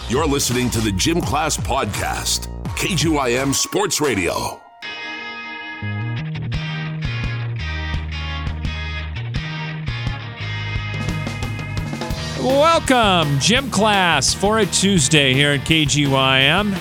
You're listening to the Gym Class Podcast, KGYM Sports Radio. Welcome, Gym Class, for a Tuesday here at KGYM.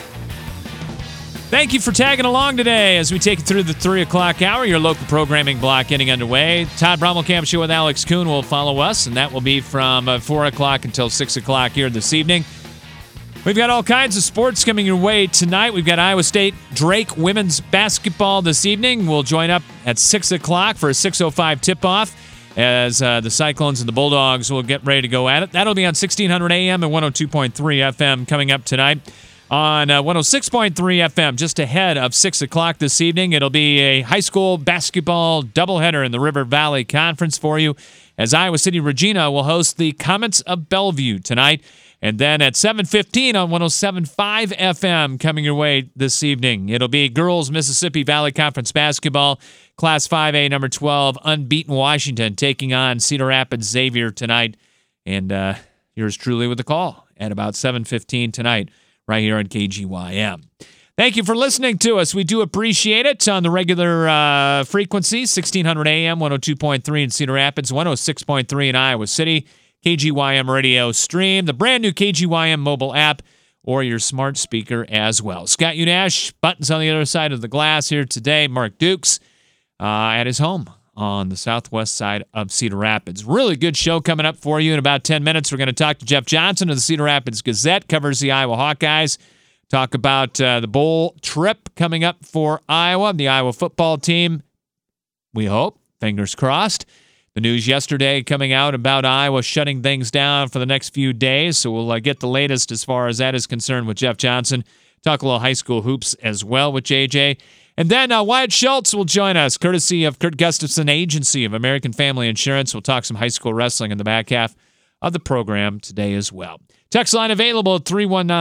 Thank you for tagging along today as we take you through the 3 o'clock hour, your local programming block getting underway. Todd Brommelkamp Show with Alex Kuhn will follow us, and that will be from 4 o'clock until 6 o'clock here this evening. We've got all kinds of sports coming your way tonight. We've got Iowa State Drake women's basketball this evening. We'll join up at 6 o'clock for a 6:05 tip-off as the Cyclones and the Bulldogs will get ready to go at it. That'll be on 1600 AM and 102.3 FM coming up tonight. On 106.3 FM, just ahead of 6 o'clock this evening, it'll be a high school basketball doubleheader in the River Valley Conference for you as Iowa City Regina will host the Comets of Bellevue tonight. And then at 7:15 on 107.5 FM coming your way this evening, it'll be girls Mississippi Valley Conference basketball, Class 5A number 12, unbeaten Washington taking on Cedar Rapids Xavier tonight. And yours truly with the call at about 7:15 tonight right here on KGYM. Thank you for listening to us. We do appreciate it on the regular frequency, 1600 AM, 102.3 in Cedar Rapids, 106.3 in Iowa City. KGYM radio stream, the brand new KGYM mobile app, or your smart speaker as well. Scott Unash, buttons on the other side of the glass here today. Mark Dukes at his home on the southwest side of Cedar Rapids. Really good show coming up for you in about 10 minutes. We're going to talk to Jeff Johnson of the Cedar Rapids Gazette, covers the Iowa Hawkeyes. Talk about the bowl trip coming up for Iowa, the Iowa football team. We hope, fingers crossed. The news yesterday coming out about Iowa shutting things down for the next few days, so we'll get the latest as far as that is concerned with Jeff Johnson. Talk a little high school hoops as well with JJ. And then Wyatt Schultz will join us, courtesy of Kurt Gustafson Agency of American Family Insurance. We'll talk some high school wrestling in the back half of the program today as well. Text line available at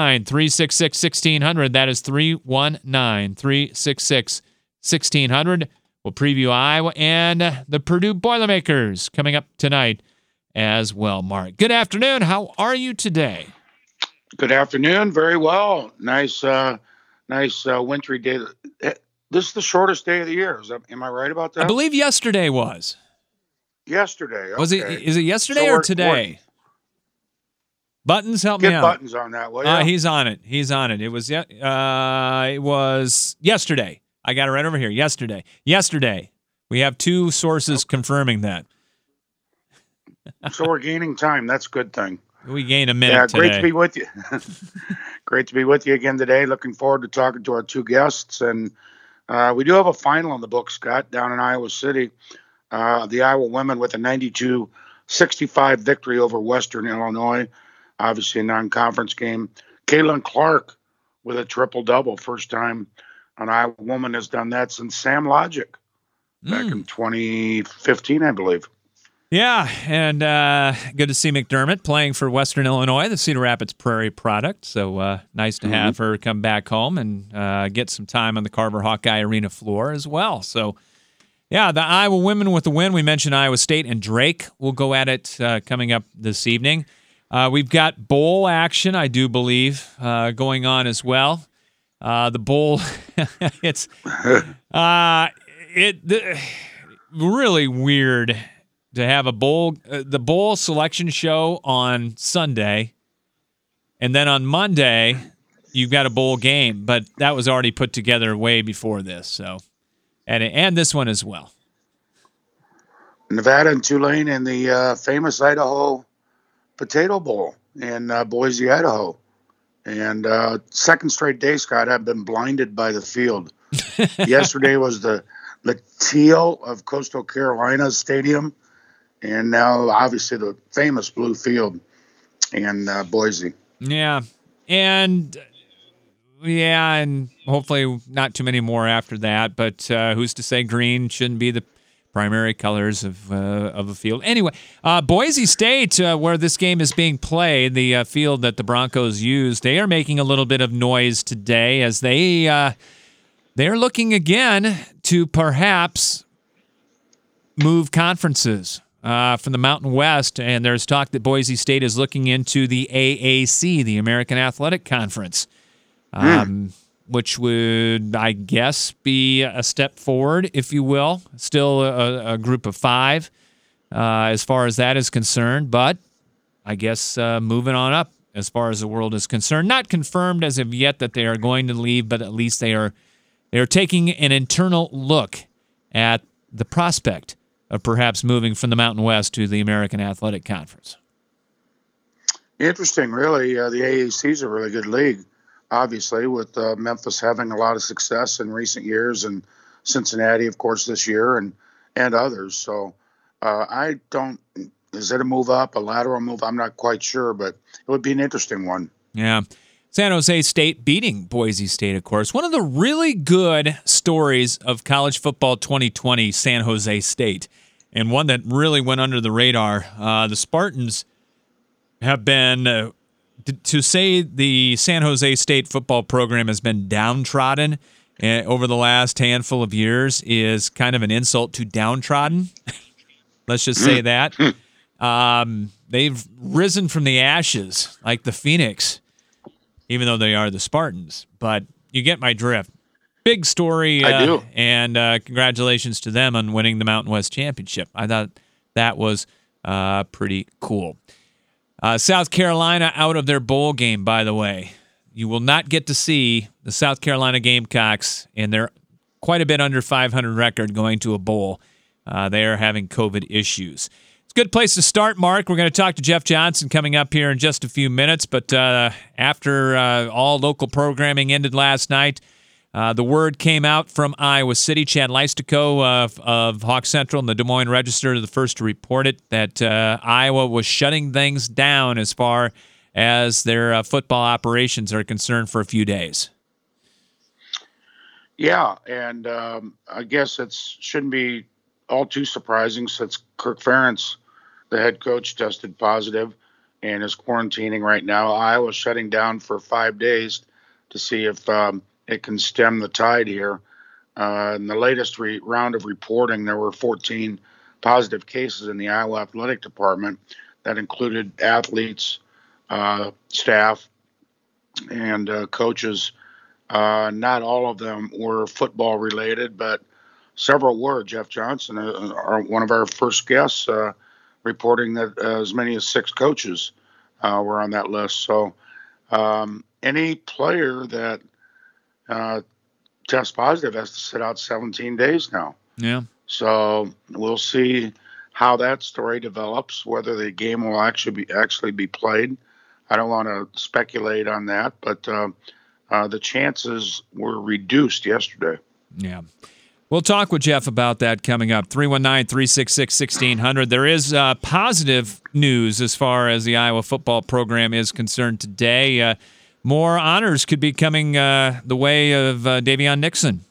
319-366-1600. That is 319-366-1600. We'll preview Iowa and the Purdue Boilermakers coming up tonight as well, Mark. Good afternoon. How are you today? Good afternoon. Very well. Nice wintry day. This is the shortest day of the year. Am I right about that? I believe yesterday was. Yesterday. Okay. Is it yesterday or today? Buttons, help me out. Get Buttons on that, will you? He's on it. It was yesterday. I got it right over here. Yesterday. We have two sources confirming that. So we're gaining time. That's a good thing. We gain a minute today. Great to be with you. Great to be with you again today. Looking forward to talking to our two guests. And we do have a final in the book, Scott, down in Iowa City. The Iowa women with a 92-65 victory over Western Illinois. Obviously a non-conference game. Caitlin Clark with a triple-double. First time an Iowa woman has done that since Sam Logic back in 2015, I believe. Yeah, and good to see McDermott playing for Western Illinois, the Cedar Rapids Prairie product. So nice to have her come back home and get some time on the Carver Hawkeye Arena floor as well. So, yeah, the Iowa women with the win. We mentioned Iowa State and Drake will go at it coming up this evening. We've got bowl action, I do believe, going on as well. The bowl, it's really weird to have a bowl, the bowl selection show on Sunday, and then on Monday you've got a bowl game, but that was already put together way before this. So, and this one as well. Nevada and Tulane in the famous Idaho Potato Bowl in Boise, Idaho. And second straight day, Scott, I've been blinded by the field. Yesterday was the teal of Coastal Carolina Stadium, and now obviously the famous blue field in Boise. Yeah, and hopefully not too many more after that. But who's to say green shouldn't be the primary colors of a field. Anyway, Boise State, where this game is being played, the field that the Broncos use, they are making a little bit of noise today as they're looking again to perhaps move conferences. from the Mountain West, and there's talk that Boise State is looking into the AAC, the American Athletic Conference, which would, I guess, be a step forward, if you will. Still a group of 5 as far as that is concerned, but I guess moving on up as far as the world is concerned. Not confirmed as of yet that they are going to leave, but at least they are taking an internal look at the prospect of perhaps moving from the Mountain West to the American Athletic Conference. Interesting, really. The AAC is a really good league, obviously, with Memphis having a lot of success in recent years, and Cincinnati, of course, this year, and others. So is it a move up, a lateral move? I'm not quite sure, but it would be an interesting one. Yeah. San Jose State beating Boise State, of course. One of the really good stories of college football 2020, San Jose State, and one that really went under the radar. The Spartans have been, to say the San Jose State football program has been downtrodden over the last handful of years is kind of an insult to downtrodden. Let's just say that. They've risen from the ashes like the Phoenix, even though they are the Spartans. But you get my drift. Big story. I do. And congratulations to them on winning the Mountain West Championship. I thought that was pretty cool. South Carolina out of their bowl game, by the way. You will not get to see the South Carolina Gamecocks, and they're quite a bit under 500 record going to a bowl. They are having COVID issues. It's a good place to start, Mark. We're going to talk to Jeff Johnson coming up here in just a few minutes. But after all local programming ended last night, the word came out from Iowa City. Chad Leistikow of Hawk Central and the Des Moines Register, the first to report it, that Iowa was shutting things down as far as their football operations are concerned for a few days. Yeah, and I guess it shouldn't be all too surprising since Kirk Ferentz, the head coach, tested positive and is quarantining right now. Iowa's shutting down for 5 days to see if it can stem the tide here. In the latest round of reporting, there were 14 positive cases in the Iowa Athletic Department that included athletes, staff, and coaches. Not all of them were football related, but several were. Jeff Johnson, one of our first guests, reporting that as many as 6 coaches were on that list. So any player that tests positive has to sit out 17 days now. Yeah. So we'll see how that story develops, whether the game will actually be played. I don't want to speculate on that, but the chances were reduced yesterday. Yeah. We'll talk with Jeff about that coming up. 319-366-1600. There is positive news as far as the Iowa football program is concerned today. More honors could be coming the way of Davion Nixon.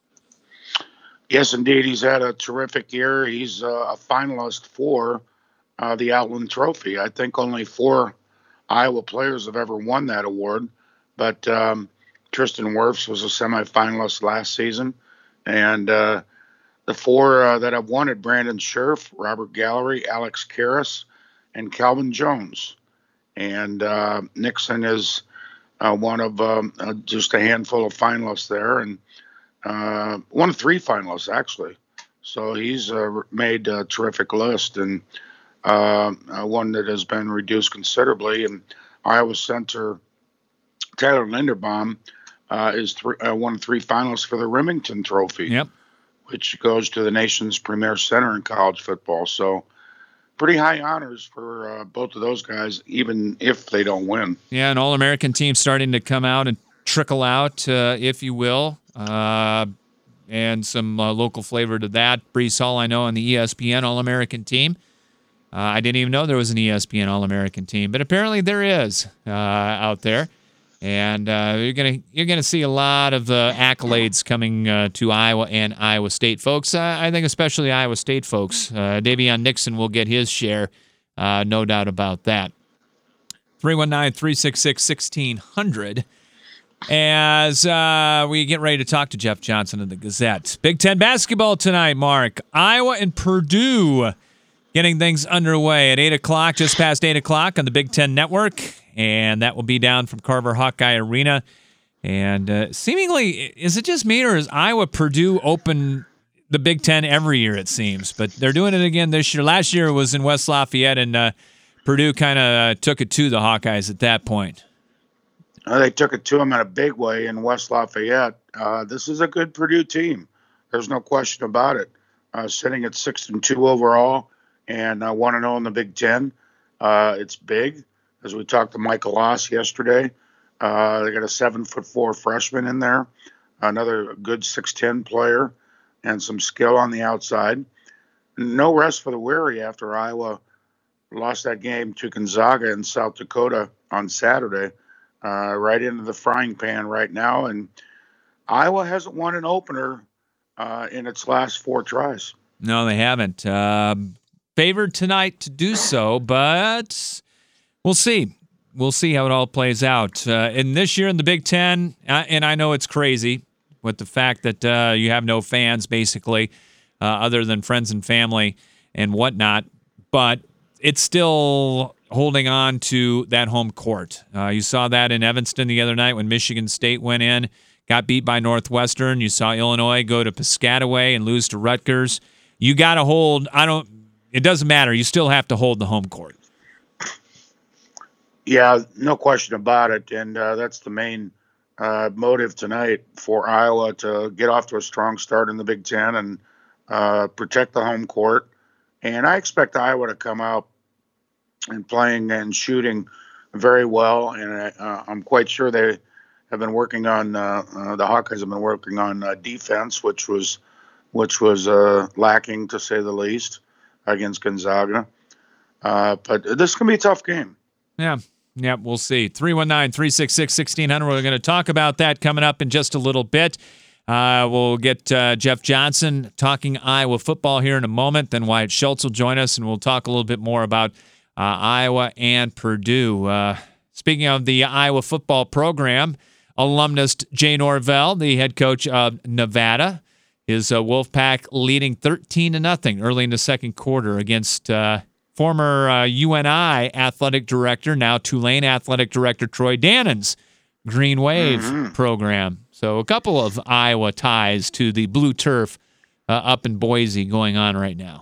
Yes, indeed. He's had a terrific year. He's a finalist for the Outland Trophy. I think only 4 Iowa players have ever won that award, but Tristan Wirfs was a semifinalist last season. And the 4 that have won it: Brandon Scherf, Robert Gallery, Alex Karras, and Calvin Jones. And Nixon is one of just a handful of finalists there, and one of 3 finalists, actually. So he's made a terrific list, and one that has been reduced considerably. And Iowa center Tyler Linderbaum is one of 3 finalists for the Remington Trophy, yep, which goes to the nation's premier center in college football. So pretty high honors for both of those guys, even if they don't win. Yeah, an All-American team starting to come out and trickle out, if you will, and some local flavor to that. Brees Hall, I know, on the ESPN All-American team. I didn't even know there was an ESPN All-American team, but apparently there is out there. And you're gonna see a lot of accolades coming to Iowa and Iowa State folks. I think especially Iowa State folks. Davion Nixon will get his share, no doubt about that. 319-366-1600. As we get ready to talk to Jeff Johnson of the Gazette. Big Ten basketball tonight, Mark. Iowa and Purdue getting things underway at 8 o'clock, just past 8 o'clock on the Big Ten Network, and that will be down from Carver Hawkeye Arena. And seemingly, is it just me, or is Iowa-Purdue open the Big Ten every year, it seems? But they're doing it again this year. Last year it was in West Lafayette, and Purdue kind of took it to the Hawkeyes at that point. They took it to them in a big way in West Lafayette. This is a good Purdue team. There's no question about it. Sitting at 6-2 overall and 1-0 in the Big Ten. It's big. As we talked to Michael Loss yesterday, they got a 7'4" freshman in there, another good 6'10" player, and some skill on the outside. No rest for the weary after Iowa lost that game to Gonzaga in South Dakota on Saturday. Right into the frying pan right now, and Iowa hasn't won an opener in its last 4 tries. No, they haven't. Favored tonight to do so, but we'll see. We'll see how it all plays out. And this year in the Big Ten, and I know it's crazy with the fact that you have no fans, basically, other than friends and family and whatnot, but it's still holding on to that home court. You saw that in Evanston the other night when Michigan State went in, got beat by Northwestern. You saw Illinois go to Piscataway and lose to Rutgers. You got to hold. It doesn't matter. You still have to hold the home court. Yeah, no question about it. And that's the main motive tonight for Iowa to get off to a strong start in the Big Ten and protect the home court. And I expect Iowa to come out and playing and shooting very well. And I'm quite sure they have been working on the Hawkeyes have been working on defense, which was lacking, to say the least, against Gonzaga. But this is going to be a tough game. Yeah, we'll see. 319-366-1600. We're going to talk about that coming up in just a little bit. We'll get Jeff Johnson talking Iowa football here in a moment. Then Wyatt Schultz will join us, and we'll talk a little bit more about Iowa and Purdue. Speaking of the Iowa football program, alumnus Jay Norvell, the head coach of Nevada, is Wolfpack leading 13-0 early in the second quarter against former UNI athletic director, now Tulane athletic director Troy Dannon's Green Wave program. So a couple of Iowa ties to the blue turf up in Boise going on right now.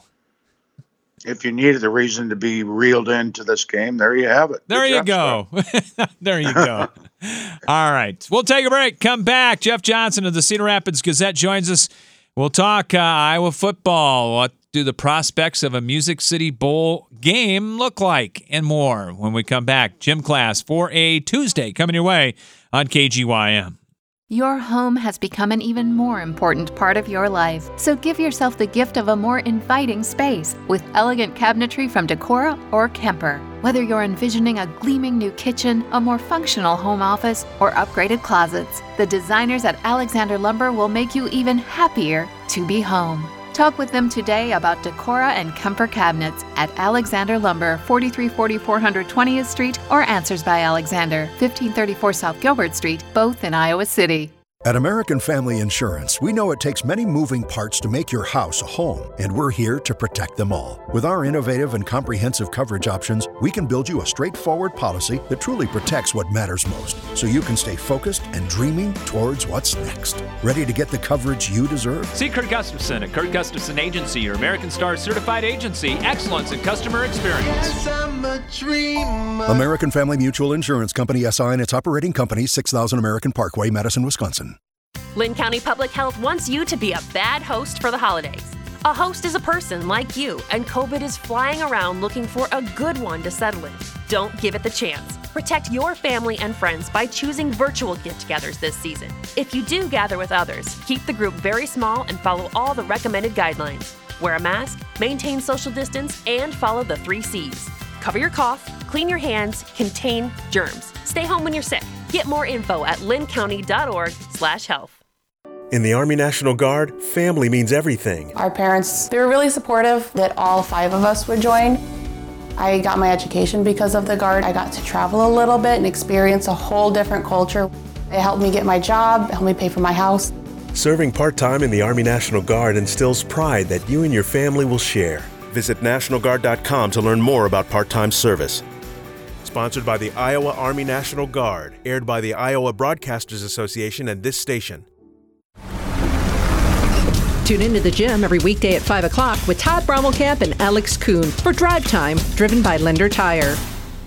If you needed a reason to be reeled into this game, there you have it. There you go. There you go. All right. We'll take a break. Come back. Jeff Johnson of the Cedar Rapids Gazette joins us. We'll talk Iowa football. What do the prospects of a Music City Bowl game look like? And more when we come back. Gym class for a Tuesday coming your way on KGYM. Your home has become an even more important part of your life, so give yourself the gift of a more inviting space with elegant cabinetry from Decora or Kemper. Whether you're envisioning a gleaming new kitchen, a more functional home office, or upgraded closets, the designers at Alexander Lumber will make you even happier to be home. Talk with them today about Decora and Kemper cabinets at Alexander Lumber, 4340 420th Street, or Answers by Alexander, 1534 South Gilbert Street, both in Iowa City. At American Family Insurance, we know it takes many moving parts to make your house a home, and we're here to protect them all. With our innovative and comprehensive coverage options, we can build you a straightforward policy that truly protects what matters most, so you can stay focused and dreaming towards what's next. Ready to get the coverage you deserve? See Kurt Gustafson at Kurt Gustafson Agency, your American Star certified agency. Excellence in customer experience. American Family Mutual Insurance Company, SI, and its operating company, 6000 American Parkway, Madison, Wisconsin. Lynn County Public Health wants you to be a bad host for the holidays. A host is a person like you, and COVID is flying around looking for a good one to settle in. Don't give it the chance. Protect your family and friends by choosing virtual get-togethers this season. If you do gather with others, keep the group very small and follow all the recommended guidelines. Wear a mask, maintain social distance, and follow the 3 C's. Cover your cough, clean your hands, contain germs. Stay home when you're sick. Get more info at lynncounty.org/health. In the Army National Guard, family means everything. Our parents, they were really supportive that all 5 of us would join. I got my education because of the Guard. I got to travel a little bit and experience a whole different culture. It helped me get my job, it helped me pay for my house. Serving part-time in the Army National Guard instills pride that you and your family will share. Visit NationalGuard.com to learn more about part-time service. Sponsored by the Iowa Army National Guard, aired by the Iowa Broadcasters Association and this station. Tune into the gym every weekday at 5 o'clock with Todd Brommelkamp and Alex Kuhn for Drive Time, driven by Linder Tire.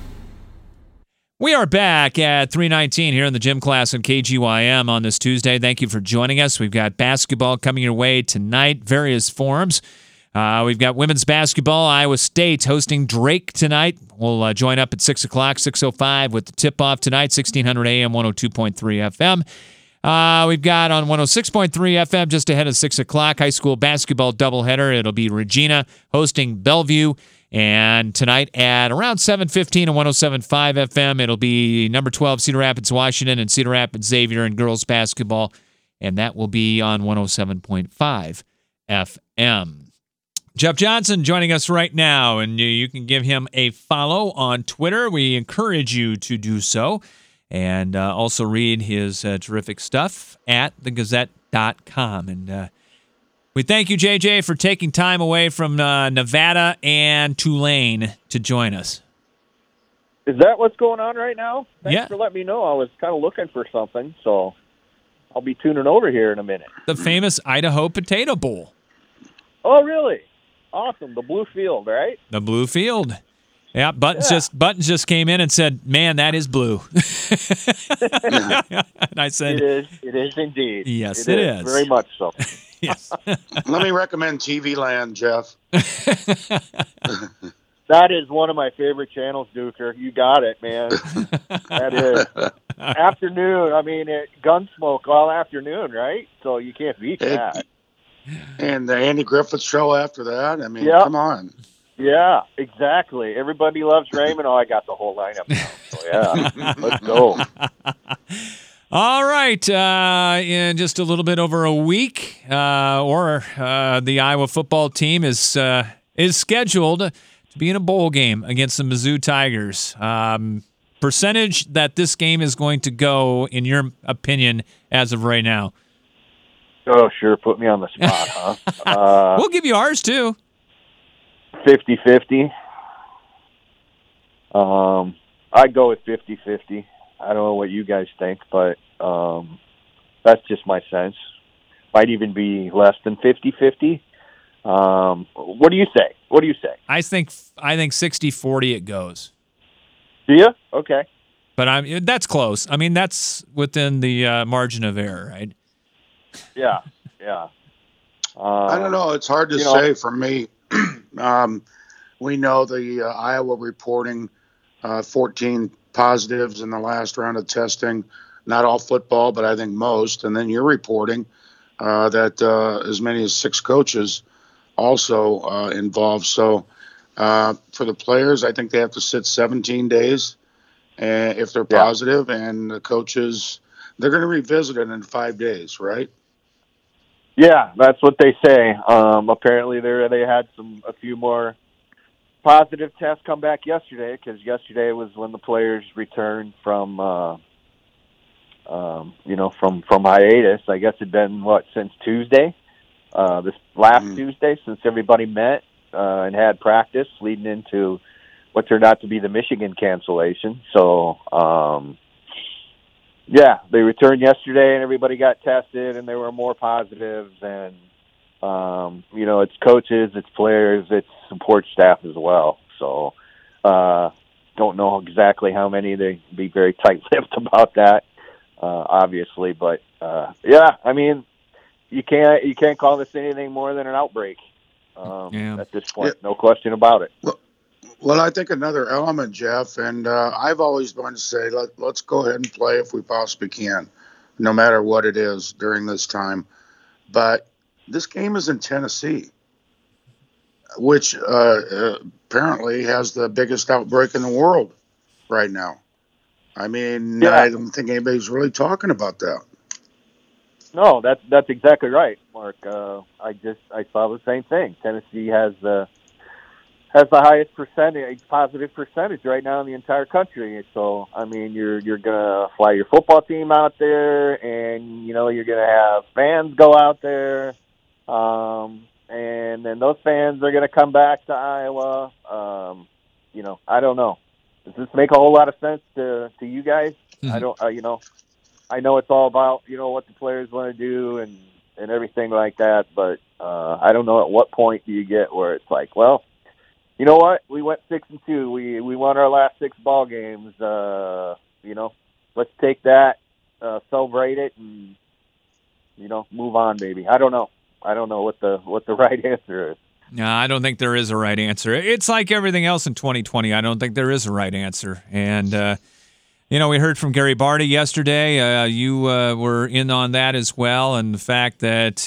We are back at 3:19 here in the gym class on KGYM on this Tuesday. Thank you for joining us. We've got basketball coming your way tonight, various forms. We've got women's basketball, Iowa State hosting Drake tonight. We'll join up at 6 o'clock, 6:05 with the tip-off tonight, 1600 AM, 102.3 FM. We've got on 106.3 FM just ahead of 6 o'clock, high school basketball doubleheader. It'll be Regina hosting Bellevue. And tonight at around 7:15 on 107.5 FM, it'll be number 12 Cedar Rapids, Washington, and Cedar Rapids Xavier in girls basketball. And that will be on 107.5 FM. Jeff Johnson joining us right now, and you can give him a follow on Twitter. We encourage you to do so. And also read his terrific stuff at thegazette.com. And we thank you, JJ, for taking time away from Nevada and Tulane to join us. Is that what's going on right now? Thanks Yeah. for letting me know. I was kind of looking for something, so I'll be tuning over here in a minute. The famous Idaho Potato Bowl. Oh, really? Awesome. The blue field, right? The blue field. Yeah, Buttons just came in and said, "Man, that is blue." And I said, It is indeed. Yes, it is. Very much so. Yes. Let me recommend TV Land, Jeff. That is one of my favorite channels, Duker. You got it, man. That is. Afternoon, I mean, Gunsmoke all afternoon, right? So you can't beat that. And the Andy Griffith Show after that. I mean, come on. Yeah, exactly. Everybody loves Raymond. Oh, I got the whole lineup now. So, yeah, let's go. All right. In just a little bit over a week, the Iowa football team is scheduled to be in a bowl game against the Mizzou Tigers. Percentage that this game is going to go, in your opinion, as of right now? Oh, sure. Put me on the spot, huh? We'll give you ours, too. 50-50. I'd go with 50-50. I don't know what you guys think, but that's just my sense. Might even be less than 50-50. What do you say? I think 60-40 it goes. Do you? Okay. But that's close. I mean, that's within the margin of error, right? Yeah. I don't know. It's hard to say for me. We know the Iowa reporting 14 positives in the last round of testing. Not all football, but I think most. And then you're reporting that as many as 6 coaches also involved. So for the players, I think they have to sit 17 days if they're positive, and the coaches, they're going to revisit it in 5 days, right? Yeah, that's what they say. Apparently, they had a few more positive tests come back yesterday, because yesterday was when the players returned from hiatus. I guess it'd been since Tuesday, this last Tuesday, since everybody met and had practice leading into what turned out to be the Michigan cancellation. So. Yeah, they returned yesterday, and everybody got tested, and there were more positives. And, it's coaches, it's players, it's support staff as well. So don't know exactly how many. They'd be very tight-lipped about that, obviously. But, I mean, you can't call this anything more than an outbreak at this point. No question about it. Well, I think another element, Jeff, and I've always wanted to say, let's go ahead and play if we possibly can, no matter what it is during this time. But this game is in Tennessee, which apparently has the biggest outbreak in the world right now. I mean, I don't think anybody's really talking about that. No, that's exactly right, Mark. I saw the same thing. Tennessee has the highest positive percentage right now in the entire country. So, I mean, you're going to fly your football team out there, and, you're going to have fans go out there. and then those fans are going to come back to Iowa. I don't know. Does this make a whole lot of sense to you guys? Mm-hmm. I don't. I know it's all about what the players want to do and everything like that, but I don't know at what point do you get where it's like, well, you know what? We went 6-2. We won our last 6 ball games. Let's take that, celebrate it, and move on, baby. I don't know. I don't know what the right answer is. No, I don't think there is a right answer. It's like everything else in 2020. I don't think there is a right answer. And, we heard from Gary Barta yesterday. You were in on that as well, and the fact that,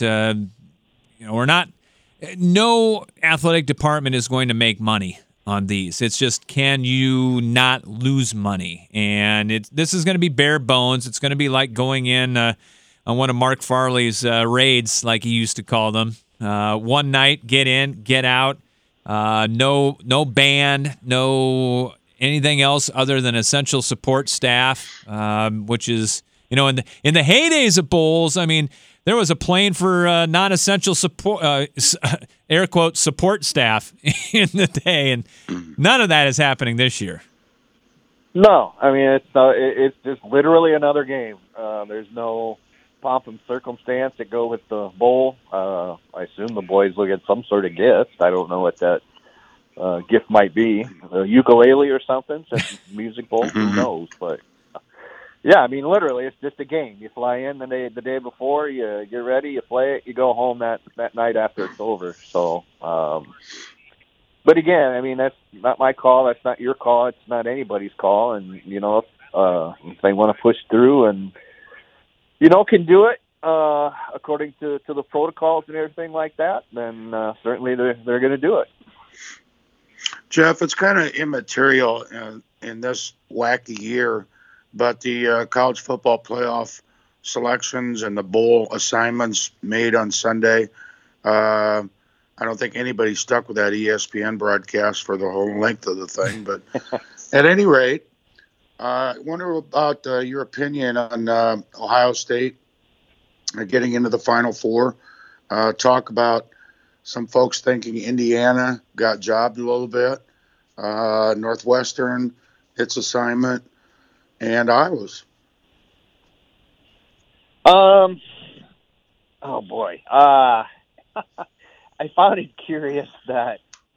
no athletic department is going to make money on these. It's just, can you not lose money? And this is going to be bare bones. It's going to be like going in on one of Mark Farley's raids, like he used to call them. One night, get in, get out. No band, no anything else other than essential support staff, which is, in the heydays of bowls, I mean, there was a plane for non-essential support, air quote, support staff in the day, and none of that is happening this year. No, I mean, it's just literally another game. There's no pomp and circumstance that go with the bowl. I assume the boys will get some sort of gift. I don't know what that gift might be. A ukulele or something, since music bowl, who knows? But, yeah, I mean, literally, it's just a game. You fly in the day before, you get ready, you play it, you go home that night after it's over. So, but again, I mean, that's not my call. That's not your call. It's not anybody's call. And, if they want to push through and, can do it according to the protocols and everything like that, then certainly they're going to do it. Jeff, it's kind of immaterial in this wacky year, but the college football playoff selections and the bowl assignments made on Sunday, I don't think anybody stuck with that ESPN broadcast for the whole length of the thing. But at any rate, I wonder about your opinion on Ohio State getting into the Final Four. Talk about some folks thinking Indiana got jobbed a little bit, Northwestern, its assignment, and Iowa's. Oh, boy. I found it curious that,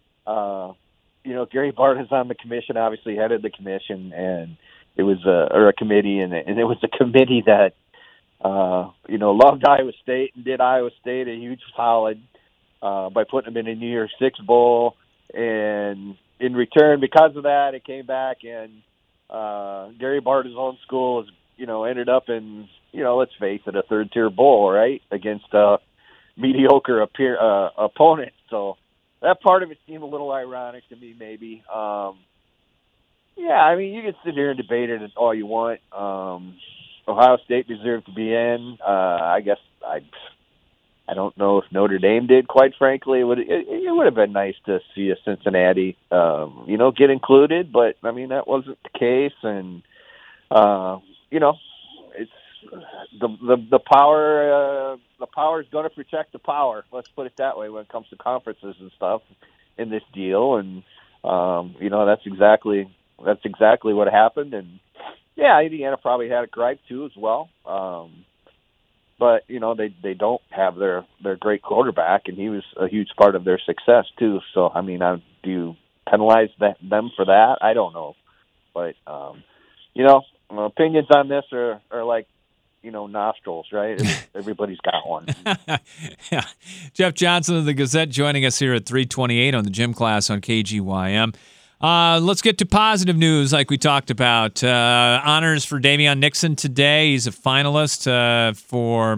Gary Barta is on the commission, obviously headed the commission, and it was a committee, and it was a committee that, loved Iowa State and did Iowa State a huge solid by putting them in a New Year's Six Bowl. And in return, because of that, it came back, and Gary Barta's own school is, ended up in, let's face it, a third-tier bowl, right, against a mediocre opponent. So that part of it seemed a little ironic to me, maybe. Yeah, I mean, you can sit here and debate it all you want. Ohio State deserved to be in. I guess I don't know if Notre Dame did, quite frankly. It would have been nice to see a Cincinnati, get included, but, I mean, that wasn't the case. And, it's the power. The power is going to protect the power. Let's put it that way when it comes to conferences and stuff in this deal. And that's exactly what happened. And yeah, Indiana probably had a gripe too as well. But they don't have their great quarterback, and he was a huge part of their success too. So I mean, do you penalize them for that? I don't know, but opinions on this are like nostrils, right? Everybody's got one. Yeah. Jeff Johnson of the Gazette joining us here at 3:28 on the Gym Class on KGYM. Let's get to positive news like we talked about. Honors for Davion Nixon today. He's a finalist for,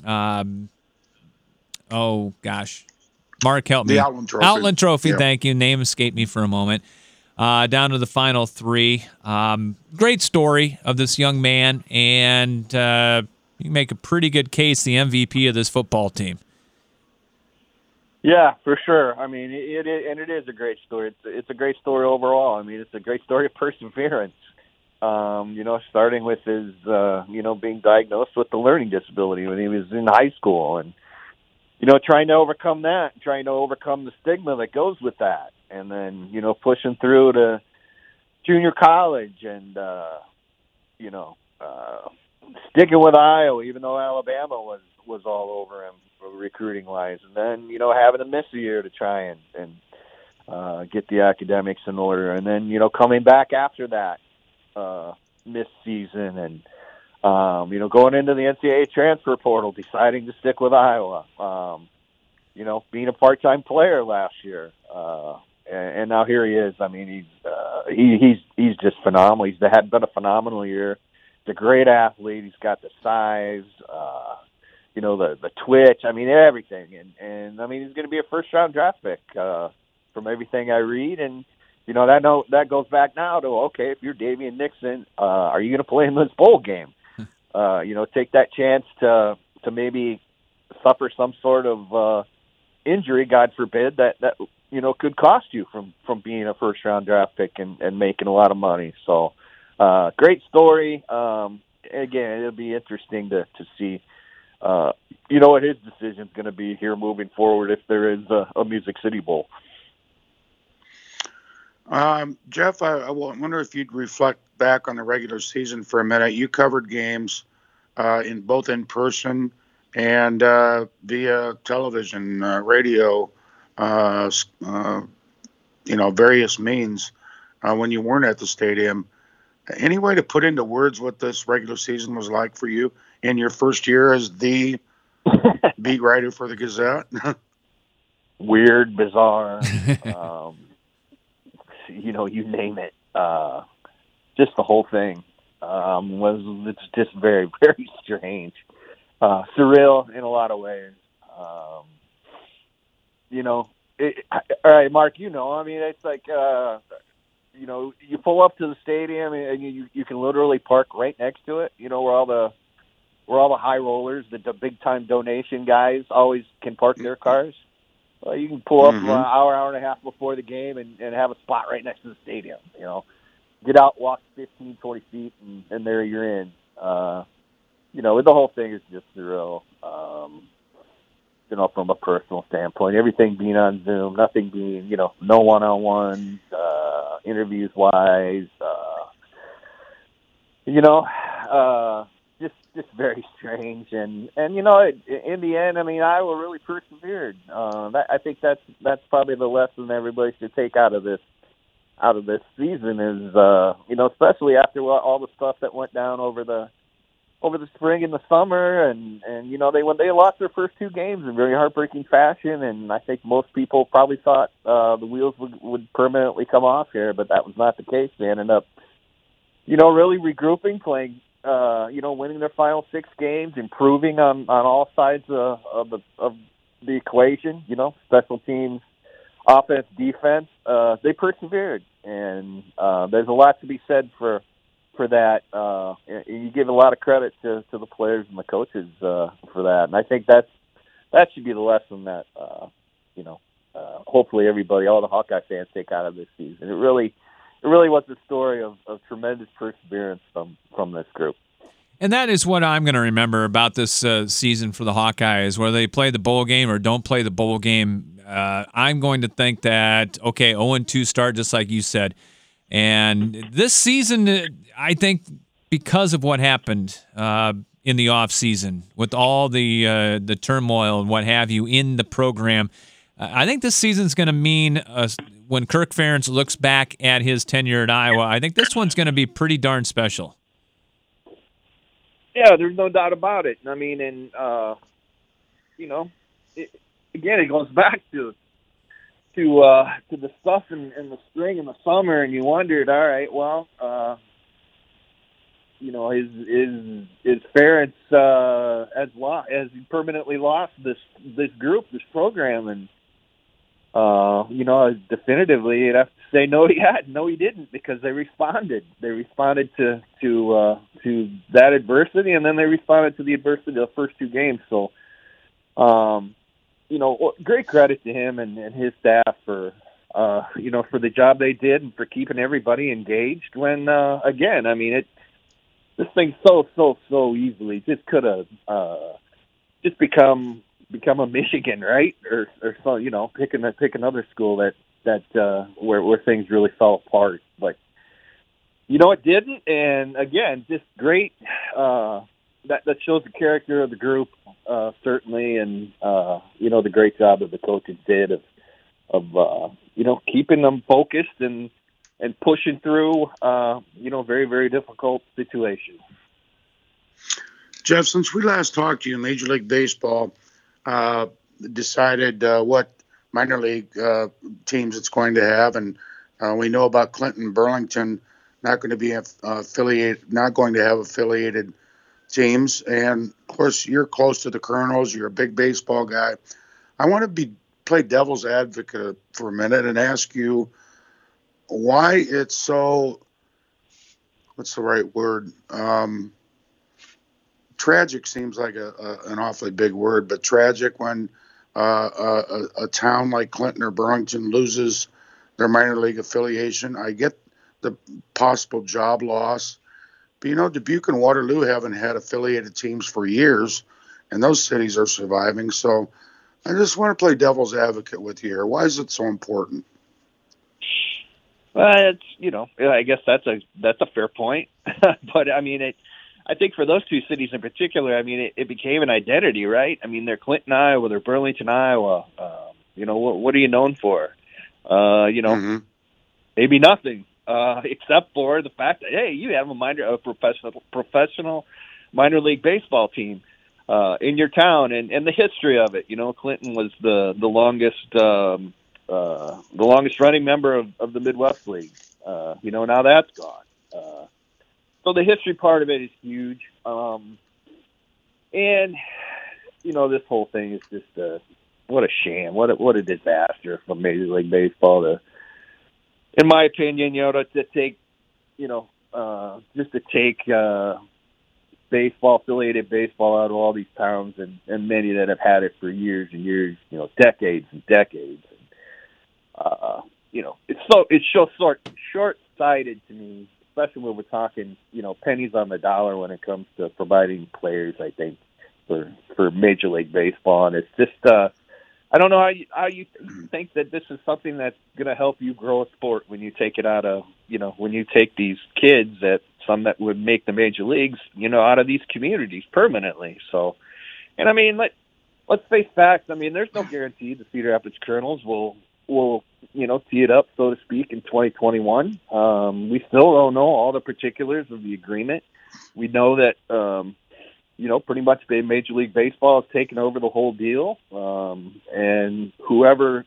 Mark, help me. The Outland Trophy. Outland Trophy, Yep. Thank you. Name escaped me for a moment. Down to the final 3. Great story of this young man, and you can make a pretty good case the MVP of this football team. Yeah, for sure. I mean, it is a great story. It's a great story overall. I mean, it's a great story of perseverance. Starting with his, being diagnosed with the learning disability when he was in high school, and trying to overcome that, trying to overcome the stigma that goes with that, and then pushing through to junior college and sticking with Iowa, even though Alabama was all over him recruiting wise, and then having to miss a year to try and get the academics in order, and then coming back after that missed season, and going into the NCAA transfer portal, deciding to stick with Iowa, being a part-time player last year, and now here he is. I mean, he's just phenomenal. He's had a phenomenal year. He's a great athlete. He's got the size, the twitch. I mean, everything. And I mean, he's going to be a first-round draft pick from everything I read. And that goes back now to, okay, if you're Davian Nixon, are you going to play in this bowl game? Take that chance to maybe suffer some sort of injury, God forbid, that could cost you from being a first-round draft pick and making a lot of money. So, great story. Again, it'll be interesting to see, what his decision is going to be here moving forward if there is a Music City Bowl. Jeff, I wonder if you'd reflect back on the regular season for a minute. You covered games in both in person and via television, radio, various means when you weren't at the stadium. Any way to put into words what this regular season was like for you in your first year as the beat writer for the Gazette? Weird, bizarre, you name it. Just the whole thing it's just very, very strange, surreal in a lot of ways. All right, Mark, I mean, it's like, you pull up to the stadium and you can literally park right next to it, where all the high rollers, the big time donation guys always can park their cars. Well, you can pull up an hour and a half before the game and have a spot right next to the stadium, Get out, walk 15, 20 feet, and there you're in. The whole thing is just surreal, from a personal standpoint. Everything being on Zoom, nothing being, no one-on-ones, interviews-wise, just very strange. And in the end, I mean, Iowa really persevered. I think that's probably the lesson everybody should take out of this season is, especially after all the stuff that went down over the spring and the summer, and when they lost their first two games in very heartbreaking fashion, and I think most people probably thought the wheels would permanently come off here, but that was not the case. They ended up, really regrouping, playing, winning their final 6 games, improving on all sides of the equation. Special teams, offense, defense. They persevered, and there's a lot to be said for that. You give a lot of credit to the players and the coaches for that, and I think that should be the lesson that hopefully everybody, all the Hawkeye fans, take out of this season. It really was a story of tremendous perseverance from this group. And that is what I'm going to remember about this season for the Hawkeyes, whether they play the bowl game or don't play the bowl game. I'm going to think that, okay, 0-2 start, just like you said. And this season, I think because of what happened in the offseason with all the turmoil and what have you in the program, I think this season's going to mean when Kirk Ferentz looks back at his tenure at Iowa, I think this one's going to be pretty darn special. Yeah, there's no doubt about it. I mean, and, it goes back to the stuff in the spring and the summer, and you wondered, all right, well, is Ferentz has he permanently lost this group, this program, and definitively you'd have to say no, he didn't, because they responded. They responded to that adversity, and then they responded to the adversity of the first 2 games. So, great credit to him and his staff for the job they did and for keeping everybody engaged when, again, I mean, this thing so easily just could have just become become a Michigan, right? Or so, pick another school that where things really fell apart. But it didn't. And again, just great. That shows the character of the group, certainly, and the great job that the coaches did of keeping them focused and pushing through very, very difficult situations. Jeff, since we last talked to you, Major League Baseball decided what minor league teams it's going to have, and we know about Clinton, Burlington, not going to have affiliated teams. And of course, you're close to the Colonels. You're a big baseball guy. I want to play devil's advocate for a minute and ask you why it's so. What's the right word? Tragic seems like an awfully big word, but tragic when a town like Clinton or Burlington loses their minor league affiliation. I get the possible job loss, but Dubuque and Waterloo haven't had affiliated teams for years, and those cities are surviving. So I just want to play devil's advocate with you here. Why is it so important? It's I guess that's a fair point, but I mean I think for those two cities in particular, I mean, it became an identity, right? I mean, they're Clinton, Iowa, they're Burlington, Iowa. What are you known for? Maybe nothing, except for the fact that, hey, you have a professional minor league baseball team in your town, and the history of it. Clinton was the longest running member of the Midwest League. Now that's gone. So the history part of it is huge. And, this whole thing is just what a sham. What a disaster from Major League Baseball to, in my opinion, to take, affiliated baseball out of all these towns and many that have had it for years and years, decades and decades. It's so short-sighted to me, especially when we're talking, pennies on the dollar when it comes to providing players, I think, for Major League Baseball. And it's just, I don't know how you think that this is something that's going to help you grow a sport when you take it out of, when you take these kids some that would make the major leagues, out of these communities permanently. So, and I mean, let's face facts. I mean, there's no guarantee the Cedar Rapids Colonels will tee it up, so to speak, in 2021. We still don't know all the particulars of the agreement. We know that, pretty much Major League Baseball has taken over the whole deal. And whoever,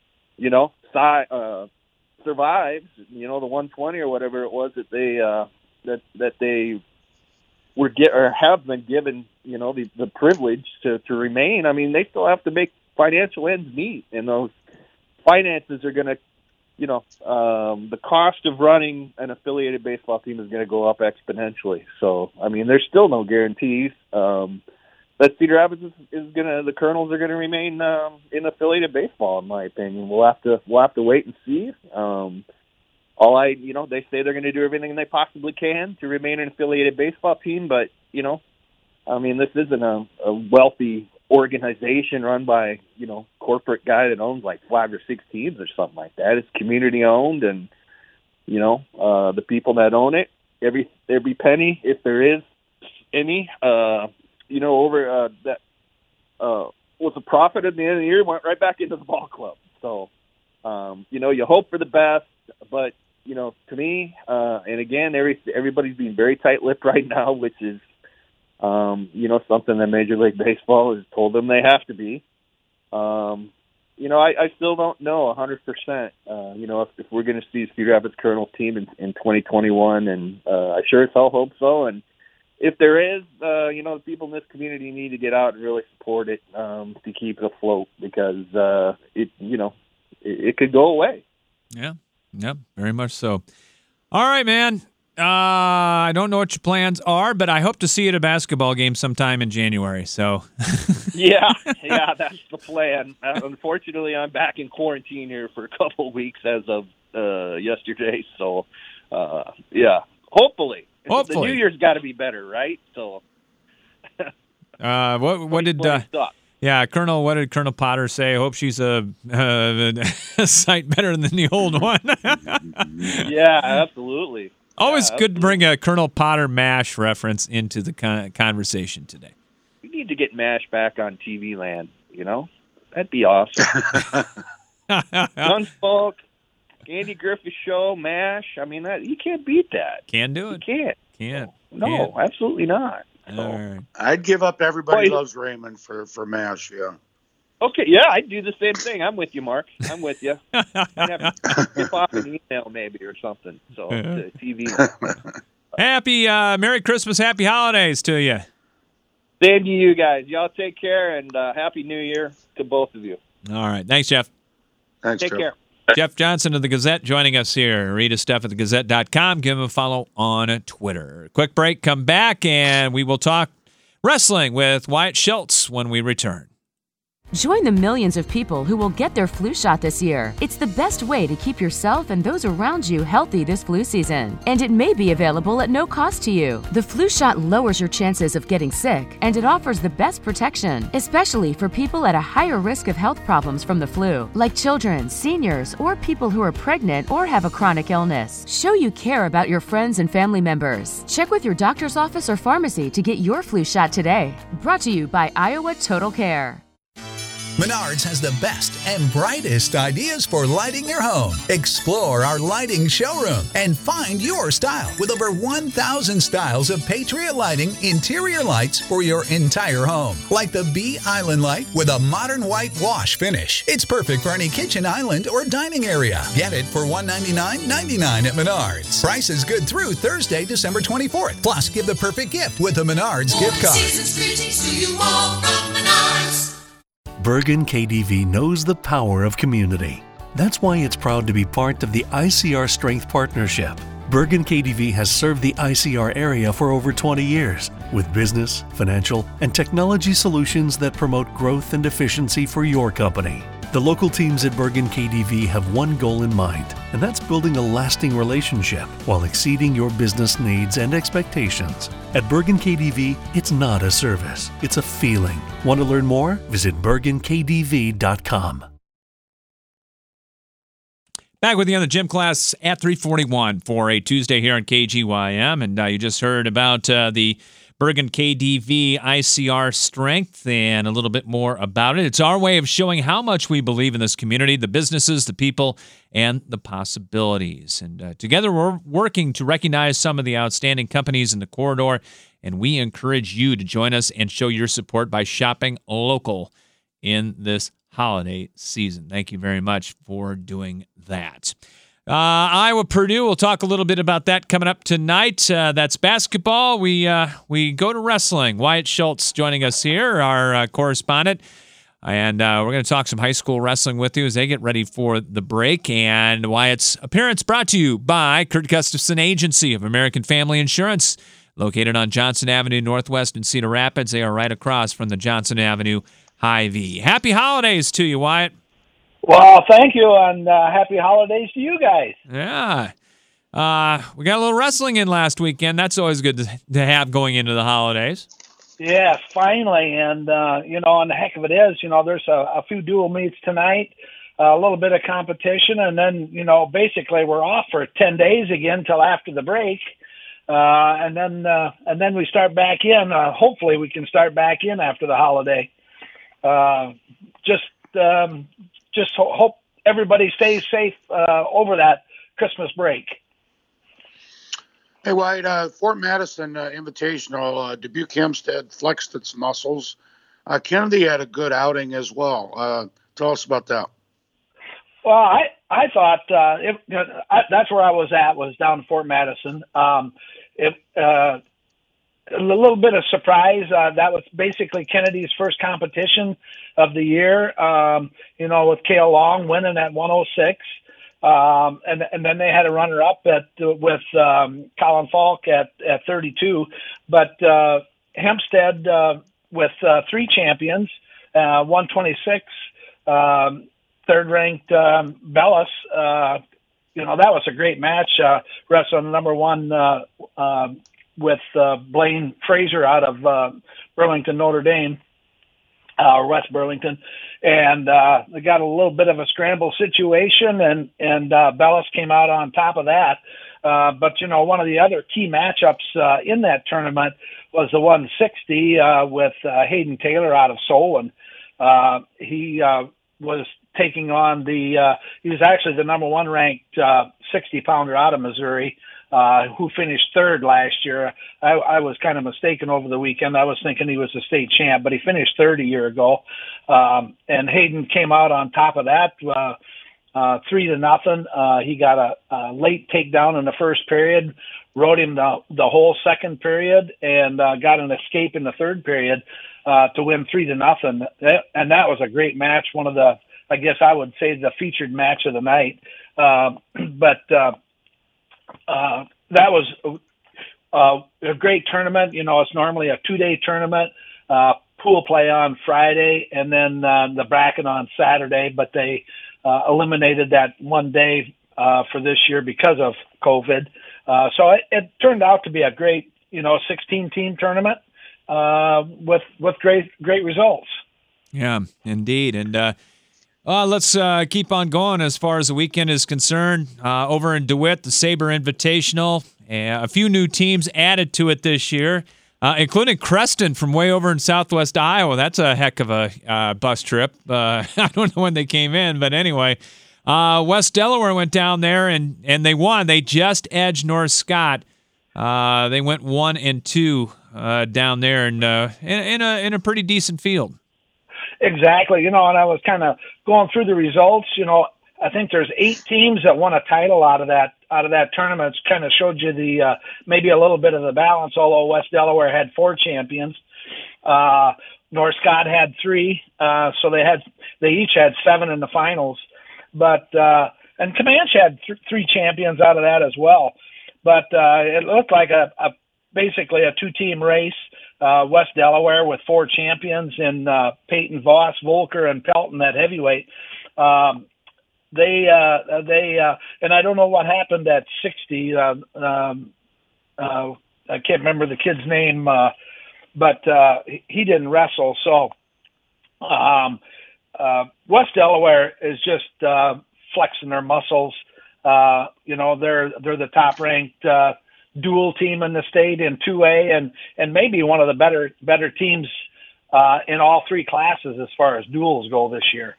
survives, the 120 or whatever it was that they were have been given, the privilege to remain. I mean, they still have to make financial ends meet, and those finances are going to, the cost of running an affiliated baseball team is going to go up exponentially. So, I mean, there's still no guarantees that Cedar Rapids the Colonels are going to remain in affiliated baseball. In my opinion, we'll have to wait and see. They say they're going to do everything they possibly can to remain an affiliated baseball team, but I mean, this isn't a wealthy organization run by, corporate guy that owns like 5 or 6 teams or something like that. It's community owned, and, the people that own it, every penny, if there is any, over that was a profit at the end of the year, went right back into the ball club. So, you hope for the best, but, to me, and again, everybody's being very tight-lipped right now, which is, something that Major League Baseball has told them they have to be. I still don't know 100%, if we're going to see Cedar Rapids Colonels team in 2021, and I sure as hell hope so. And if there is, the people in this community need to get out and really support it to keep it afloat, because it could go away. Yeah, very much so. All right, man. I don't know what your plans are, but I hope to see you at a basketball game sometime in January. So, yeah, that's the plan. Unfortunately, I'm back in quarantine here for a couple of weeks as of yesterday. So, hopefully, the New Year's got to be better, right? So, what did? Yeah, Colonel. What did Colonel Potter say? I hope she's a sight better than the old one. Yeah, absolutely. Always good to bring a Colonel Potter MASH reference into the conversation today. We need to get MASH back on TV land. That'd be awesome. Gunsmoke, Andy Griffith Show, MASH. I mean, you can't beat that. Can't do it. You can't. Can't. No, absolutely not. All right. I'd give up Everybody Loves Raymond for MASH, yeah. Okay, yeah, I'd do the same thing. I'm with you, Mark. I'm with you. Skip off an email maybe or something. So TV. Happy Merry Christmas, Happy Holidays to you. Same to you guys. Y'all take care, and Happy New Year to both of you. All right. Thanks, Jeff. Thanks, Take care. Jeff Johnson of the Gazette joining us here. Read his stuff at thegazette.com. Give him a follow on Twitter. Quick break, come back, and we will talk wrestling with Wyatt Schultz when we return. Join the millions of people who will get their flu shot this year. It's the best way to keep yourself and those around you healthy this flu season. And it may be available at no cost to you. The flu shot lowers your chances of getting sick, and it offers the best protection, especially for people at a higher risk of health problems from the flu, like children, seniors, or people who are pregnant or have a chronic illness. Show you care about your friends and family members. Check with your doctor's office or pharmacy to get your flu shot today. Brought to you by Iowa Total Care. Menards has the best and brightest ideas for lighting your home. Explore our lighting showroom and find your style with over 1,000 styles of Patriot Lighting interior lights for your entire home. Like the Bee Island light with a modern white wash finish. It's perfect for any kitchen island or dining area. Get it for $199.99 at Menards. Price is good through Thursday, December 24th. Plus, give the perfect gift with a Menards gift card. Season's greetings to you all from Menards. Bergen KDV knows the power of community. That's why it's proud to be part of the ICR Strength Partnership. Bergen KDV has served the ICR area for over 20 years with business, financial, and technology solutions that promote growth and efficiency for your company. The local teams at Bergen KDV have one goal in mind, and that's building a lasting relationship while exceeding your business needs and expectations. At Bergen KDV, it's not a service, it's a feeling. Want to learn more? Visit bergenkdv.com. Back with you on the gym class at 3:41 for a Tuesday here on KGYM, and you just heard about the Bergen KDV ICR Strength and a little bit more about it. It's our way of showing how much we believe in this community, the businesses, the people, and the possibilities. And together we're working to recognize some of the outstanding companies in the corridor, and we encourage you to join us and show your support by shopping local in this holiday season. Thank you very much for doing that. Iowa-Purdue, we'll talk a little bit about that coming up tonight. That's basketball. We go to wrestling. Wyatt Schultz joining us here, our correspondent. And we're going to talk some high school wrestling with you as they get ready for the break. And Wyatt's appearance brought to you by Kurt Gustafson Agency of American Family Insurance, located on Johnson Avenue Northwest in Cedar Rapids. They are right across from the Johnson Avenue Hy-Vee. Happy holidays to you, Wyatt. Well, thank you, and happy holidays to you guys. Yeah. We got a little wrestling in last weekend. That's always good to have going into the holidays. Yeah, finally. And, and the heck of it is, there's a few dual meets tonight, a little bit of competition, and then, basically we're off for 10 days again till after the break. And then we start back in. Hopefully we can start back in after the holiday. Just hope everybody stays safe over that Christmas break. Hey, Wyatt, Fort Madison Invitational, Dubuque Hempstead flexed its muscles. Kennedy had a good outing as well. Tell us about that. Well, I thought that's where I was down in Fort Madison. A little bit of surprise. That was basically Kennedy's first competition of the year, with Kale Long winning at 106. And then they had a runner-up with Colin Falk at 32. But Hempstead with three champions, 126, third-ranked Bellis. That was a great match. Wrestling number one with Blaine Fraser out of Burlington, Notre Dame. West Burlington, and they got a little bit of a scramble situation, and Bellis came out on top of that. But one of the other key matchups in that tournament was the 160 with Hayden Taylor out of Solon. He was taking on he was actually the number one ranked 60-pounder out of Missouri, who finished third last year. I was kind of mistaken over the weekend. I was thinking he was the state champ, but he finished third a year ago. And Hayden came out on top of that, 3-0. He got a late takedown in the first period, rode him the whole second period, and got an escape in the third period to win 3-0. And that was a great match. One of the, I guess I would say, the featured match of the night. That was a great tournament. It's normally a 2-day tournament, pool play on Friday, and then the bracket on Saturday, but they eliminated that one day for this year because of COVID. So it turned out to be a great, 16-team tournament with great results. Yeah, indeed. And let's keep on going as far as the weekend is concerned. Over in DeWitt, the Sabre Invitational, a few new teams added to it this year, including Creston from way over in southwest Iowa. That's a heck of a bus trip. I don't know when they came in, but anyway, West Delaware went down there and they won. They just edged North Scott. They went 1-2 down there and in a pretty decent field. Exactly, and I was kind of going through the results. I think there's 8 teams that won a title out of that tournament. It kind of showed you the maybe a little bit of the balance. Although West Delaware had 4 champions, North Scott had 3, so they each had 7 in the finals. But and Comanche had 3 champions out of that as well. But it looked like basically a 2-team race. West Delaware with 4 champions in Peyton Voss, Volker, and Pelton at heavyweight. They and I don't know what happened at 60. I can't remember the kid's name, but he didn't wrestle. So West Delaware is just flexing their muscles. They're the top ranked dual team in the state in 2A and maybe one of the better teams in all 3 classes as far as duels go this year.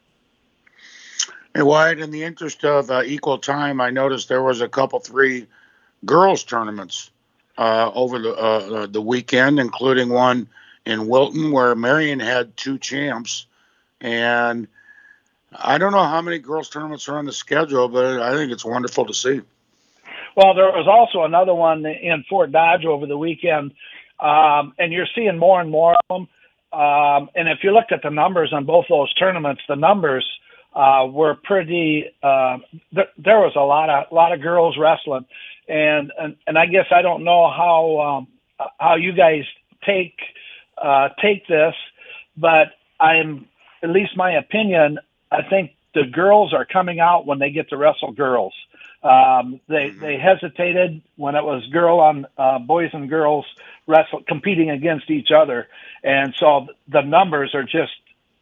Hey, Wyatt, in the interest of equal time, I noticed there was a couple 3 girls tournaments over the weekend, including one in Wilton where Marion had 2 champs. And I don't know how many girls tournaments are on the schedule, but I think it's wonderful to see. Well, there was also another one in Fort Dodge over the weekend, and you're seeing more and more of them. And if you looked at the numbers on both those tournaments, the numbers were pretty. There was a lot of girls wrestling, and I guess I don't know how you guys take this, but at least my opinion, I think the girls are coming out when they get to wrestle girls. They hesitated when it was boys and girls competing against each other, and so the numbers are just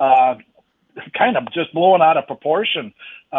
kind of just blowing out of proportion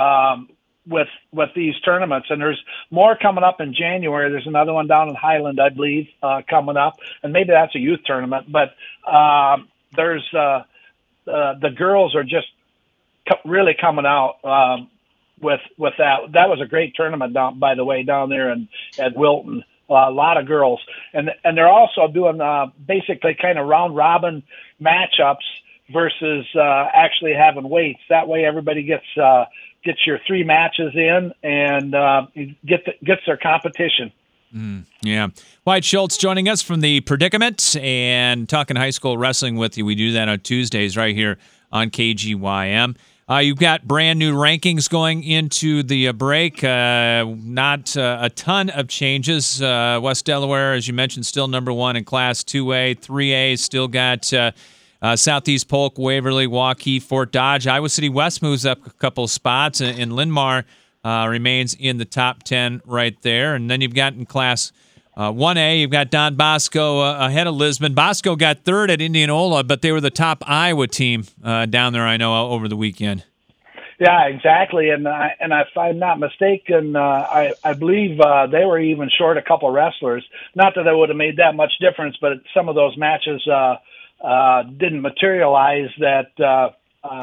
with these tournaments. And there's more coming up in January. There's another one down in Highland, I believe, coming up, and maybe that's a youth tournament. But there's the girls are just really coming out. With that. That was a great tournament down there at Wilton. A lot of girls, and they're also doing basically kind of round robin matchups versus actually having weights. That way, everybody gets your 3 matches in and gets their competition. Yeah. Wyatt Schultz joining us from the Predicament and talking high school wrestling with you. We do that on Tuesdays right here on KGYM. You've got brand new rankings going into the break. Not a ton of changes. West Delaware, as you mentioned, still number 1 in Class 2A. 3A still got Southeast Polk, Waverly, Waukee, Fort Dodge. Iowa City West moves up a couple spots, and Linn-Mar remains in the top 10 right there. And then you've got in Class 1A, you've got Don Bosco ahead of Lisbon. Bosco got third at Indianola, but they were the top Iowa team down there, I know, over the weekend. Yeah, exactly. And if I'm not mistaken, I believe they were even short a couple wrestlers. Not that it would have made that much difference, but some of those matches didn't materialize that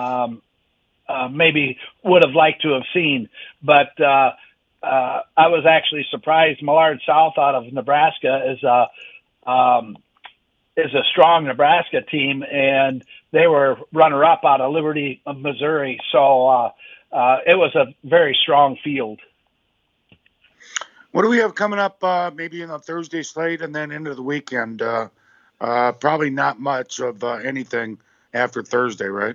maybe would have liked to have seen. But I was actually surprised. Millard South out of Nebraska is a strong Nebraska team, and they were runner-up out of Liberty, Missouri. So it was a very strong field. What do we have coming up maybe in the Thursday slate and then into the weekend? Probably not much of anything after Thursday, right?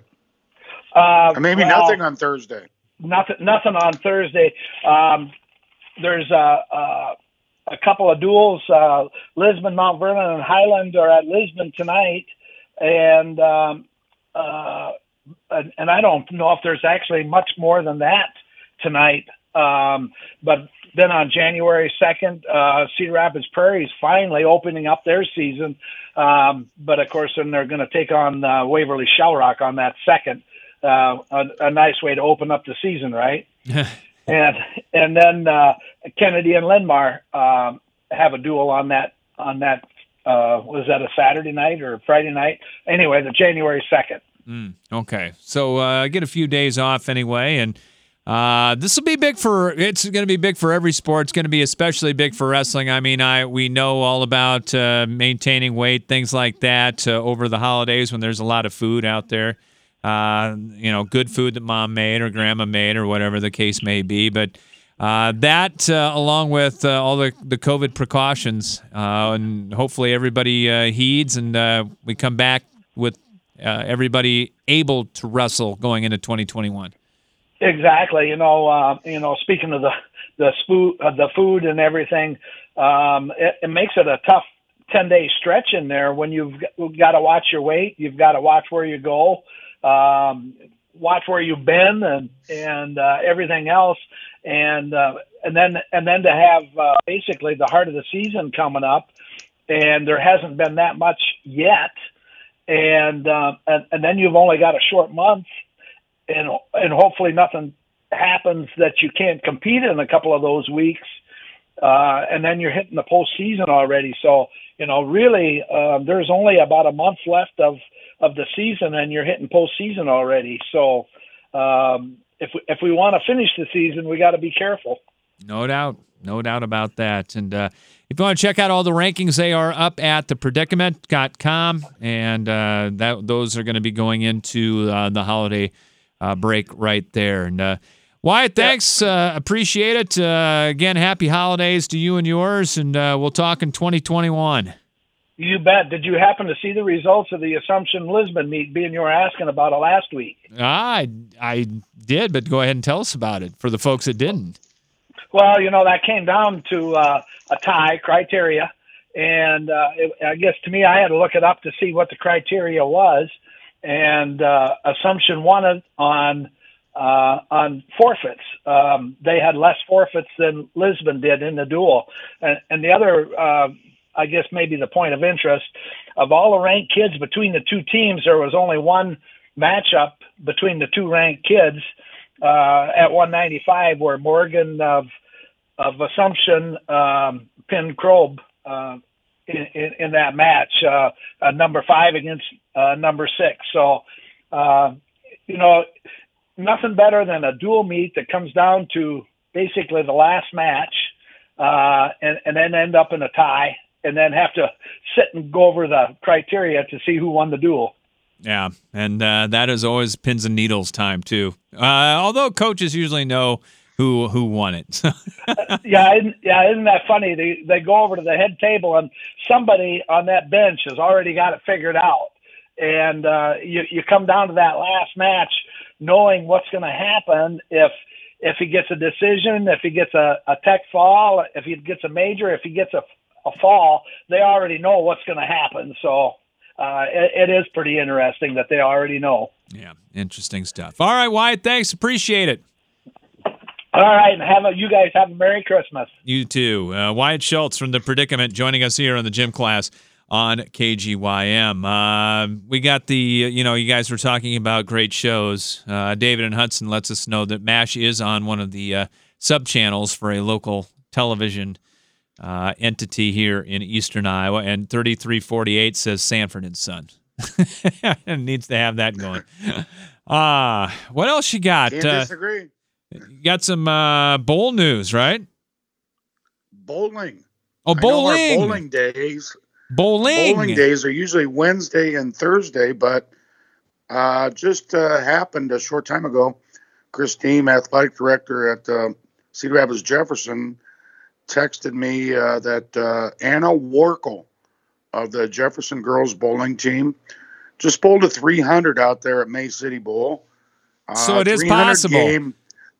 Maybe nothing on Thursday. Nothing on Thursday. There's a couple of duels. Lisbon, Mount Vernon, and Highland are at Lisbon tonight, and I don't know if there's actually much more than that tonight. But then on January 2nd, Cedar Rapids Prairie is finally opening up their season. But of course, then they're going to take on Waverly Shell Rock on that second. A nice way to open up the season, right? and then Kennedy and Linn-Mar have a duel on that. Was that a Saturday night or Friday night? Anyway, the January 2nd. Okay, so get a few days off anyway, and this will be big it's going to be big for every sport. It's going to be especially big for wrestling. I mean, we know all about maintaining weight, things like that over the holidays when there's a lot of food out there. Good food that mom made or grandma made or whatever the case may be. But that, along with all the COVID precautions, and hopefully everybody heeds and we come back with everybody able to wrestle going into 2021. Exactly. Speaking of the food and everything, it makes it a tough 10-day stretch in there when you've got to watch your weight. You've got to watch where you go. Watch where you've been and everything else, and then to have basically the heart of the season coming up, and there hasn't been that much yet, and then you've only got a short month, and hopefully nothing happens that you can't compete in a couple of those weeks, and then you're hitting the postseason already. So really, there's only about a month left of the season, and you're hitting postseason already. So if we want to finish the season, we got to be careful. No doubt about that. And if you want to check out all the rankings, they are up at thepredicament.com, and those are going to be going into the holiday break right there. And Wyatt, thanks. Appreciate it. Again, happy holidays to you and yours, and we'll talk in 2021. You bet. Did you happen to see the results of the Assumption-Lisbon meet, being you were asking about it last week? I did, but go ahead and tell us about it for the folks that didn't. Well, that came down to a tie criteria, and I guess to me I had to look it up to see what the criteria was, and Assumption won it on forfeits. They had less forfeits than Lisbon did in the duel, and the other I guess maybe the point of interest, of all the ranked kids between the two teams, there was only one matchup between the two ranked kids at 195, where Morgan of Assumption pinned Krob in that match, number 5 against number 6. So, nothing better than a dual meet that comes down to basically the last match and then end up in a tie, and then have to sit and go over the criteria to see who won the duel. Yeah, and that is always pins and needles time, too. Although coaches usually know who won it. Yeah, isn't that funny? They go over to the head table, and somebody on that bench has already got it figured out. And you come down to that last match knowing what's going to happen if he gets a decision, if he gets a tech fall, if he gets a major, if he gets a fall. They already know what's going to happen. So it is pretty interesting that they already know. Yeah, interesting stuff. All right, Wyatt, thanks. Appreciate it. All right, and you guys have a Merry Christmas. You too. Wyatt Schultz from The Predicament joining us here on the Gym Class on KGYM. We got the, you guys were talking about great shows. David in Hudson lets us know that MASH is on one of the sub-channels for a local television entity here in eastern Iowa, and 3348 says Sanford and Son. Needs to have that going. What else you got? Can't disagree. You got some bowl news, right? Bowling. Oh, bowling. I know our bowling days. Bowling days are usually Wednesday and Thursday, but just happened a short time ago. Christine, athletic director at Cedar Rapids Jefferson, texted me that Anna Warkel of the Jefferson girls bowling team just bowled a 300 out there at May City Bowl. So it is possible. Game.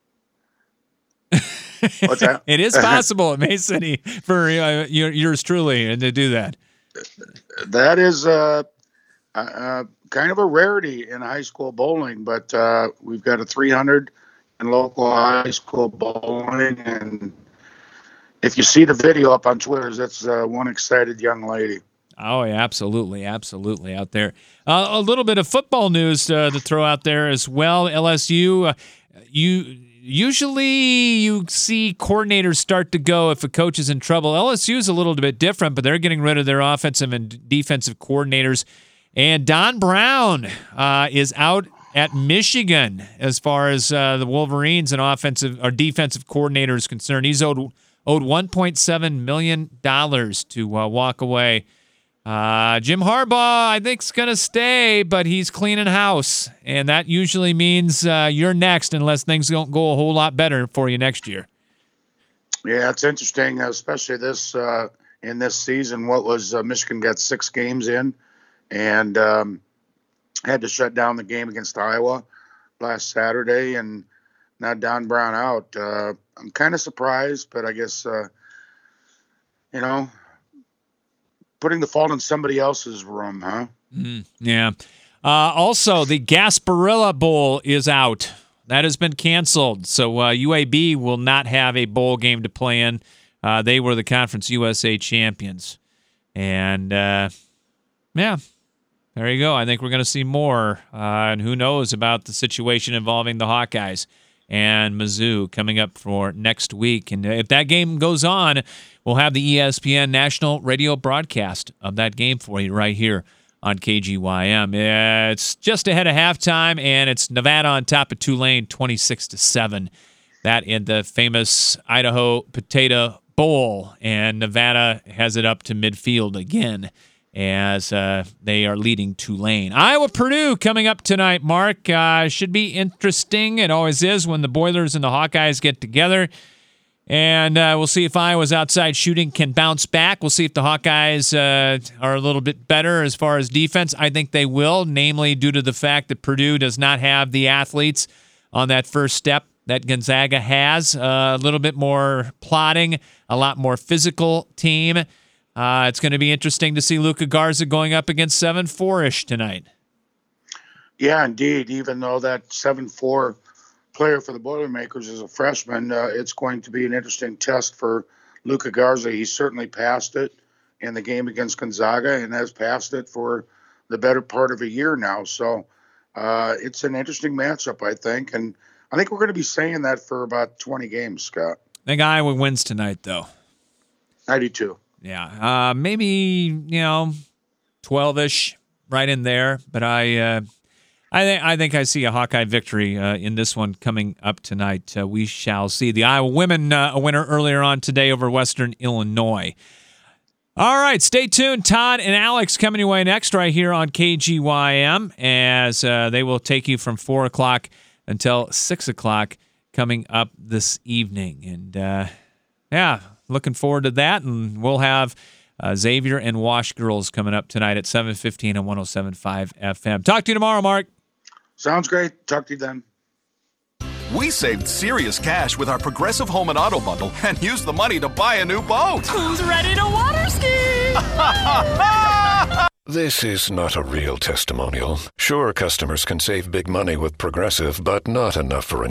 What's that? It is possible at May City for yours truly and to do that. That is kind of a rarity in high school bowling, but we've got a 300 in local high school bowling, and if you see the video up on Twitter, that's one excited young lady. Oh, yeah, absolutely out there. A little bit of football news to throw out there as well. LSU, usually you see coordinators start to go if a coach is in trouble. LSU is a little bit different, but they're getting rid of their offensive and defensive coordinators. And Don Brown is out at Michigan as far as the Wolverines and offensive or defensive coordinator is concerned. He's owed $1.7 million to walk away. Jim Harbaugh, I think, is going to stay, but he's cleaning house, and that usually means you're next unless things don't go a whole lot better for you next year. Yeah, it's interesting, especially this in this season. What was Michigan got 6 games in and had to shut down the game against Iowa last Saturday, and now Don Brown out. I'm kind of surprised, but I guess, putting the fault in somebody else's room, huh? Yeah. Also, the Gasparilla Bowl is out. That has been canceled. So UAB will not have a bowl game to play in. They were the Conference USA champions. And, there you go. I think we're going to see more. And who knows about the situation involving the Hawkeyes and Mizzou coming up for next week. And if that game goes on, we'll have the ESPN national radio broadcast of that game for you right here on KGYM. It's just ahead of halftime, and it's Nevada on top of Tulane 26-7. That in the famous Idaho Potato Bowl, and Nevada has it up to midfield again as they are leading Tulane. Iowa-Purdue coming up tonight, Mark. Should be interesting. It always is when the Boilers and the Hawkeyes get together. And we'll see if Iowa's outside shooting can bounce back. We'll see if the Hawkeyes are a little bit better as far as defense. I think they will, namely due to the fact that Purdue does not have the athletes on that first step that Gonzaga has. A little bit more plotting, a lot more physical team. It's going to be interesting to see Luka Garza going up against 7'4" tonight. Yeah, indeed. Even though that 7'4" player for the Boilermakers is a freshman, it's going to be an interesting test for Luka Garza. He certainly passed it in the game against Gonzaga and has passed it for the better part of a year now. So it's an interesting matchup, I think. And I think we're going to be saying that for about 20 games, Scott. I think Iowa wins tonight, though. I do, too. Yeah, maybe 12-ish, right in there. But I think I see a Hawkeye victory in this one coming up tonight. We shall see. The Iowa women a winner earlier on today over Western Illinois. All right, stay tuned. Todd and Alex coming your way next right here on KGYM as they will take you from 4 o'clock until 6 o'clock coming up this evening. And looking forward to that. And we'll have Xavier and Wash Girls coming up tonight at 7:15 on 107.5 FM. Talk to you tomorrow, Mark. Sounds great. Talk to you then. We saved serious cash with our Progressive Home and Auto bundle and used the money to buy a new boat. Who's ready to water ski? This is not a real testimonial. Sure, customers can save big money with Progressive, but not enough for